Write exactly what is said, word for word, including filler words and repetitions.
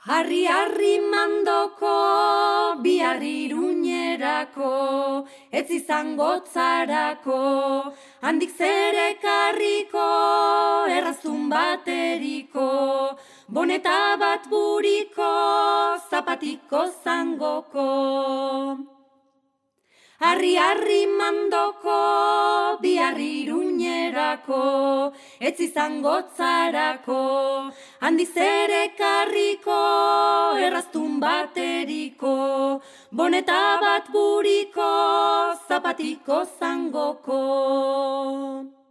Harri harri mandoko, bihar Iruñerako, ez izango tzarako, handik zer ekarriko, erraztun bateriko, boneta bat buriko, zapatiko zangoko. Harri harri mandoko, bihar Iruñerako, ez izango tzarako, handik zer ekarriko, erraztun bateriko, boneta bat buriko, zapatiko zangoko.